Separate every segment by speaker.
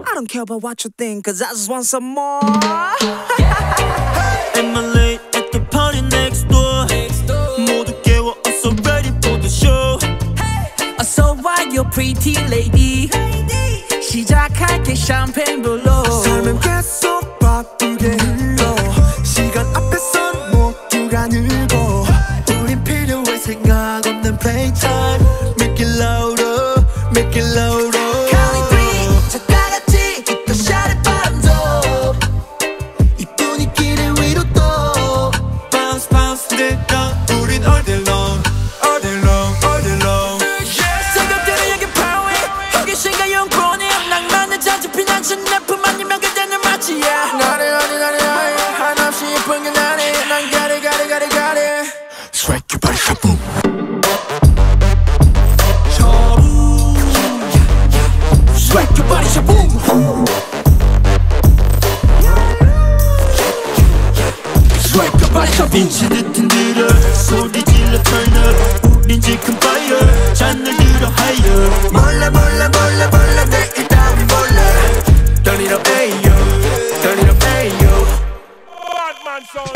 Speaker 1: I don't care about what you think, cause I just want some more.
Speaker 2: Am I late at the party next door? 모두 깨워, so ready for the show.
Speaker 3: So why you pretty lady? 시작할게 샴페인 불러.
Speaker 4: 삶은 계속 바쁘게 흘러. 시간 앞에선 모두가 늙어. 우린 필요해 생각 없는 playtime. Make it louder, make it louder. Swag your body, shaboom. Swag your body, shaboom. Swag your body, shaboom.
Speaker 2: 미친 듯 흔들어 소리 질러 turn up. 우린 지금 fire 잔을 들어 higher.
Speaker 4: 몰라 몰라 몰라 몰라 내일 따위 몰라. Turn it up, ayo. Turn it up, ayo.
Speaker 5: Badman sound.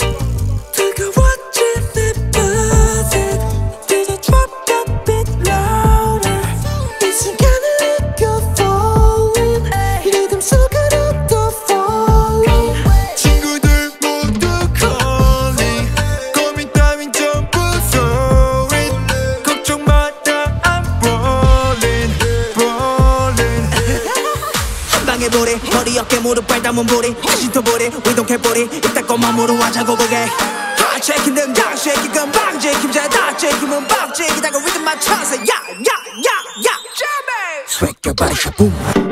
Speaker 3: 머리 어깨 무릎 발 담은 보리 쉼터 보리 We don't care 보리 이따 것만 물어와자고 보게 쉐이킹 등장 쉐이킹 금방 제킴 잘다 제킴은 밥 제기다가 리듬 맞춰서 야야야야
Speaker 4: Swag your body, shaboom.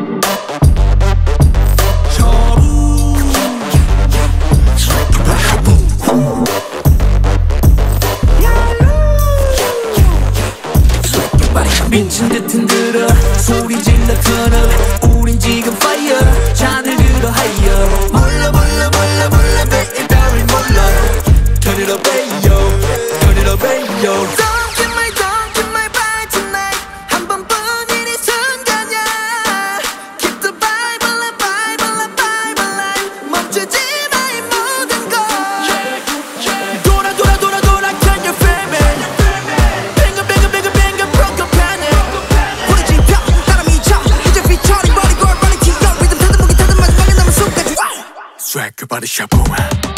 Speaker 4: Swag your body, shaboom. Swag your body, shaboom.
Speaker 3: 미친 듯 흔들어 소리 질러 turn up 우린 지금 fire 잔을 들어 higher
Speaker 4: 몰라 몰라 몰라 몰라 내일 따위 몰라. Turn it up, ayo. Turn it up, ayo.
Speaker 1: Don't give my vibe tonight. 한 번뿐인 이 순간이야. Keep the vibe alive, vibe alive, vibe alive. 멈추지 마 이 모든 걸.
Speaker 3: 돌아 돌아 돌아 돌아 can you feel me 뱅글 뱅글 뱅글 뱅글 broken panic
Speaker 1: 우리 지평 따라 미쳐. 이제 피처링 버리고 빨리 튀어. 리듬 타든 무기 타든 마지막에 남은 숨까지.
Speaker 4: Swag your body, shaboom.